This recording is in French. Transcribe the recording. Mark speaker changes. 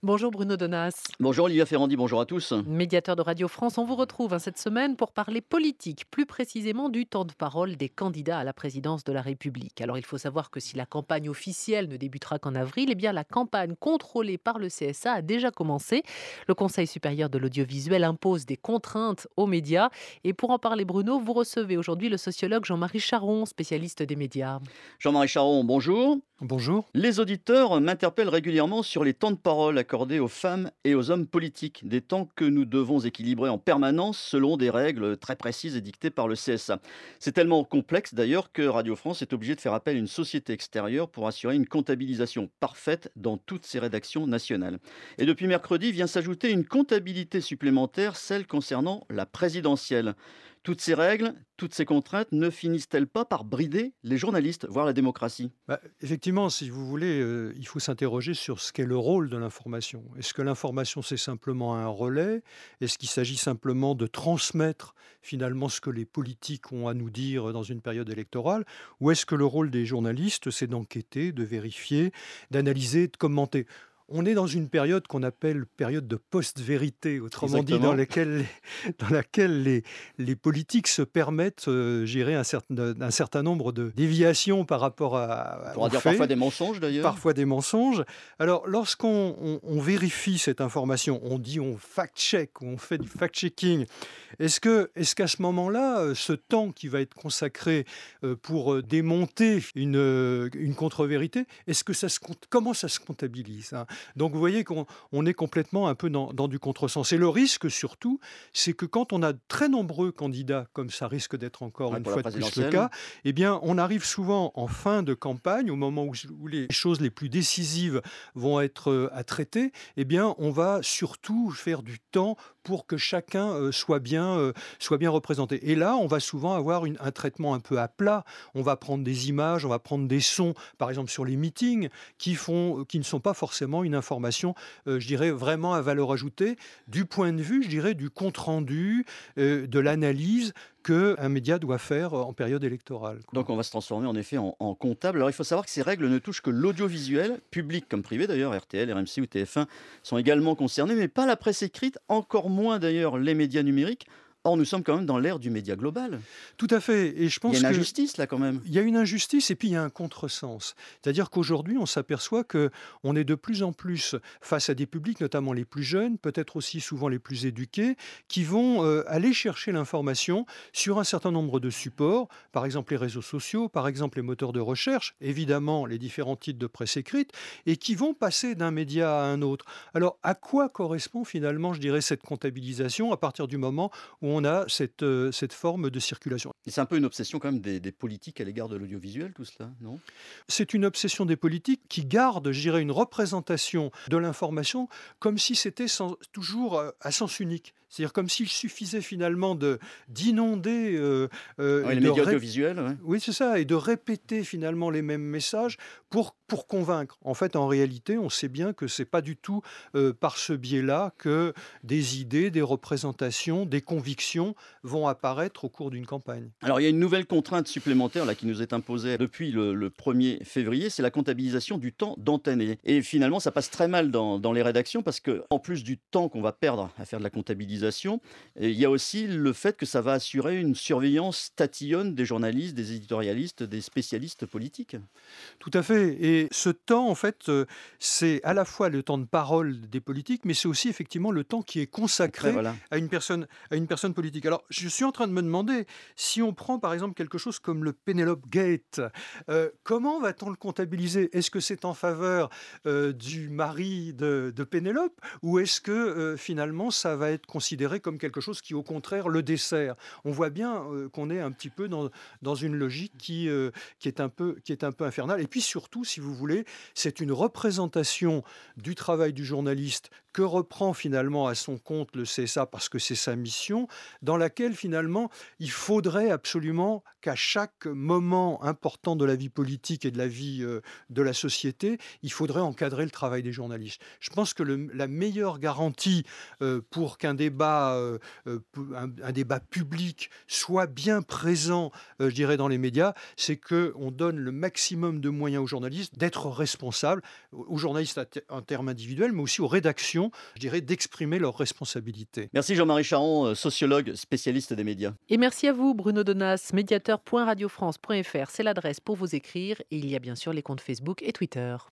Speaker 1: Bonjour Bruno Donas,
Speaker 2: Bonjour Olivia Ferrandi, bonjour à tous.
Speaker 1: médiateur de Radio France. On vous retrouve cette semaine pour parler politique, plus précisément du temps de parole des candidats à la présidence de la République. Alors il faut savoir que si la campagne officielle ne débutera qu'en avril, eh bien la campagne contrôlée par le CSA a déjà commencé. Le Conseil supérieur de l'audiovisuel impose des contraintes aux médias. Et pour en parler Bruno, vous recevez aujourd'hui le sociologue Jean-Marie Charon, spécialiste des médias.
Speaker 2: Jean-Marie Charon, bonjour.
Speaker 3: Bonjour.
Speaker 2: Les auditeurs m'interpellent régulièrement sur les temps de parole accordés aux femmes et aux hommes politiques, des temps que nous devons équilibrer en permanence selon des règles très précises et dictées par le CSA. C'est tellement complexe d'ailleurs que Radio France est obligée de faire appel à une société extérieure pour assurer une comptabilisation parfaite dans toutes ses rédactions nationales. Et depuis mercredi vient s'ajouter une comptabilité supplémentaire, celle concernant la présidentielle. Toutes ces règles, toutes ces contraintes ne finissent-elles pas par brider les journalistes, voire la démocratie?
Speaker 3: Effectivement, si vous voulez, il faut s'interroger sur ce qu'est le rôle de l'information. Est-ce que l'information, c'est simplement un relais? Est-ce qu'il s'agit simplement de transmettre finalement ce que les politiques ont à nous dire dans une période électorale? Ou est-ce que le rôle des journalistes, c'est d'enquêter, de vérifier, d'analyser, de commenter? On est dans une période qu'on appelle période de post-vérité, autrement dit, dans
Speaker 2: Exactement.
Speaker 3: laquelle, dans laquelle les politiques se permettent, je dirais, un certain nombre de déviations par rapport
Speaker 2: On
Speaker 3: aux
Speaker 2: pourra dire parfois
Speaker 3: faits,
Speaker 2: des mensonges d'ailleurs.
Speaker 3: parfois des mensonges. Alors, lorsqu'on on vérifie cette information, on fact-check, ou on fait du fact-checking, est-ce qu'à ce moment-là, ce temps qui va être consacré pour démonter une contre-vérité, comment ça se comptabilise, hein? Donc, vous voyez qu'on est complètement un peu dans du contresens. Et le risque surtout, c'est que quand on a très nombreux candidats, comme ça risque d'être encore
Speaker 2: Ouais,
Speaker 3: une
Speaker 2: pour la
Speaker 3: fois de plus le
Speaker 2: présidentielle.
Speaker 3: cas, eh bien, on arrive souvent en fin de campagne, au moment où les choses les plus décisives vont être à traiter, eh bien, on va surtout faire du temps pour que chacun soit bien représenté. Et là, on va souvent avoir un traitement un peu à plat. On va prendre des images, on va prendre des sons, par exemple sur les meetings, qui ne sont pas forcément une information, je dirais, vraiment à valeur ajoutée, du point de vue, je dirais, du compte-rendu, de l'analyse qu'un média doit faire en période électorale, quoi.
Speaker 2: Donc on va se transformer en effet en comptable. Alors il faut savoir que ces règles ne touchent que l'audiovisuel, public comme privé d'ailleurs, RTL, RMC ou TF1 sont également concernés, mais pas la presse écrite, encore moins d'ailleurs les médias numériques. Or nous sommes quand même dans l'ère du média global.
Speaker 3: Tout à fait, et je
Speaker 2: Il y a
Speaker 3: pense
Speaker 2: une
Speaker 3: que
Speaker 2: injustice là quand même.
Speaker 3: il y a une injustice et puis il y a un contresens. C'est-à-dire qu'aujourd'hui, on s'aperçoit que on est de plus en plus face à des publics, notamment les plus jeunes, peut-être aussi souvent les plus éduqués, qui vont aller chercher l'information sur un certain nombre de supports, par exemple les réseaux sociaux, par exemple les moteurs de recherche, évidemment les différents titres de presse écrite, et qui vont passer d'un média à un autre. Alors, à quoi correspond finalement, je dirais, cette comptabilisation à partir du moment où on a cette forme de circulation?
Speaker 2: Et c'est un peu une obsession quand même des politiques à l'égard de l'audiovisuel tout cela, non?
Speaker 3: C'est une obsession des politiques qui gardent, je dirais, une représentation de l'information comme si c'était toujours à sens unique. C'est-à-dire comme s'il suffisait finalement d'inonder
Speaker 2: Oui,
Speaker 3: et
Speaker 2: les
Speaker 3: de
Speaker 2: médias audiovisuels, ouais.
Speaker 3: oui, c'est ça, et de répéter finalement les mêmes messages pour convaincre. En fait, en réalité, on sait bien que c'est pas du tout par ce biais-là que des idées, des représentations, des convictions vont apparaître au cours d'une campagne.
Speaker 2: Alors, il y a une nouvelle contrainte supplémentaire là, qui nous est imposée depuis le 1er février, c'est la comptabilisation du temps d'antenne. Et finalement, ça passe très mal dans les rédactions parce que, en plus du temps qu'on va perdre à faire de la comptabilisation, il y a aussi le fait que ça va assurer une surveillance tatillonne des journalistes, des éditorialistes, des spécialistes politiques.
Speaker 3: Tout à fait, et ce temps, en fait, c'est à la fois le temps de parole des politiques, mais c'est aussi effectivement le temps qui est
Speaker 2: Après,
Speaker 3: consacré
Speaker 2: voilà.
Speaker 3: à une personne politique. Alors, je suis en train de me demander, si on prend par exemple quelque chose comme le Penelope Gate, comment va-t-on le comptabiliser? Est-ce que c'est en faveur, du mari de Pénélope? Ou est-ce que, finalement, ça va être considéré comme quelque chose qui, au contraire, le dessert? On voit bien, qu'on est un petit peu dans une logique qui est un peu infernale. Et puis surtout, si vous voulez, c'est une représentation du travail du journaliste que reprend finalement à son compte le CSA parce que c'est sa mission, dans laquelle finalement il faudrait absolument qu'à chaque moment important de la vie politique et de la vie de la société, il faudrait encadrer le travail des journalistes. Je pense que la meilleure garantie pour qu'un débat débat, un débat public soit bien présent, je dirais, dans les médias, c'est qu'on donne le maximum de moyens aux journalistes d'être responsables, aux journalistes en termes individuels, mais aussi aux rédactions, je dirais, d'exprimer leurs responsabilités.
Speaker 2: Merci Jean-Marie Charon, sociologue, spécialiste des médias.
Speaker 1: Et merci à vous, Bruno Donas, médiateur.radiofrance.fr, c'est l'adresse pour vous écrire. Et il y a bien sûr les comptes Facebook et Twitter.